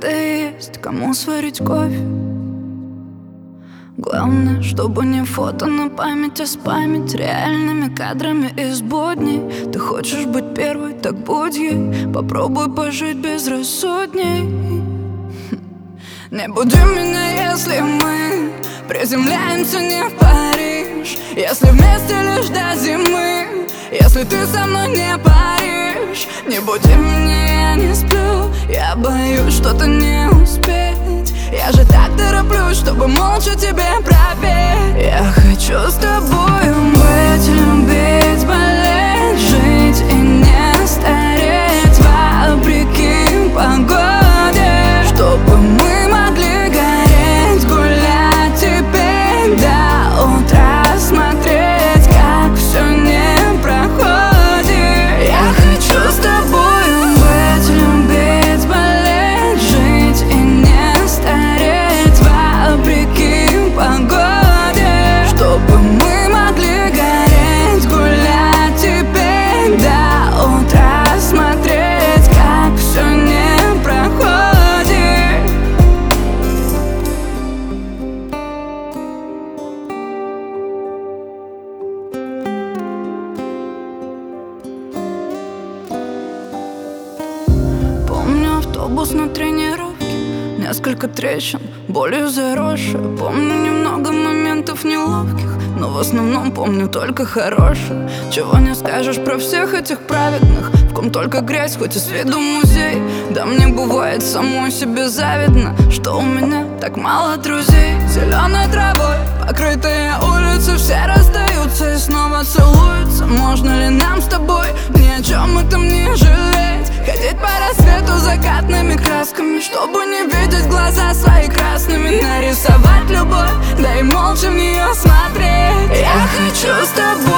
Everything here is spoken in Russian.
когда есть кому сварить кофе. Главное, чтобы не фото на память, а спамить реальными кадрами из будней. Ты хочешь быть первой, так будь ей. Попробуй пожить безрассудней. Не буди меня, если мы приземляемся не в Париж, если вместе лишь до зимы, если ты со мной не паришь. Не буди меня, я не сплю, я боюсь что-то не успеть. Я же так тороплюсь, чтобы молча тебе пропеть. Я хочу с тобою быть, любить, болеть, жить и не стареть вопреки погоде, чтобы мы могли гореть, гулять теперь до утра, смотреть, как все не проходит. Я хочу с тобою быть, любить, болеть, жить и не стареть вопреки погоде, чтобы мы могли гореть, гулять теперь до утра, смотреть, как все не проходит. Помню автобус на тренировке, несколько трещин, болью заросшие. Помню немного моментов неловких, но в основном помню только хорошее. Чего не скажешь про всех этих праведных, в ком только грязь, хоть и с виду музей. Да мне бывает самой себе завидно, что у меня так мало друзей. Зеленой травой покрытые улицы, все расстаются и снова целуются. Можно ли нам с тобой ни о чем этом не жалеть? Ходить по рассвету закатными красками, чтобы не видеть глаза свои красными. Нарисовать любовь, да и молча в нее смотреть. Я хочу с тобой